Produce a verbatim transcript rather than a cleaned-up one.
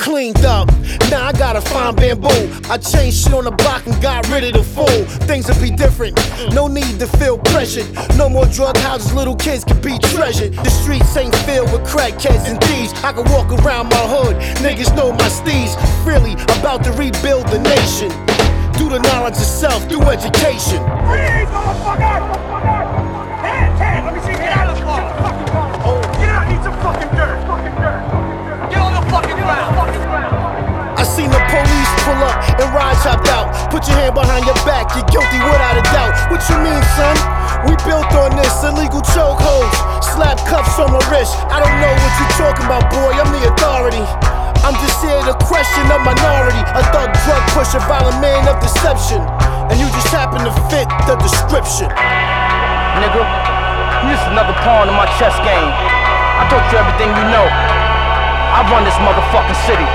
cleaned up. Now I gotta find bamboo. I changed shit on the block and got rid of the fool. Things will be different, no need to feel pressured. No more drug houses, little kids can be treasured. The streets ain't filled with crackheads and thieves. I can walk around my hood, niggas know my steez. Really about to rebuild the nation through the knowledge of self, through education. Freeze, motherfucker! Hands, hands, let me see, get out of the car! Oh, get out, need some fucking dirt! Fucking dirt! Get on the fucking ground! Fucking ground! I seen the police pull up and ride chopped out. Put your hand behind your back, you're guilty without a doubt. What you mean, son? We built on this, illegal chokeholds, slap cuffs on my wrist. I don't know what you talking about, boy, I'm the authority. I'm just here to question a minority, a thug, drug pusher, violent man of deception. And you just happen to fit the description. Nigga, you just another pawn in my chess game. I taught you everything you know. I run this motherfucking city.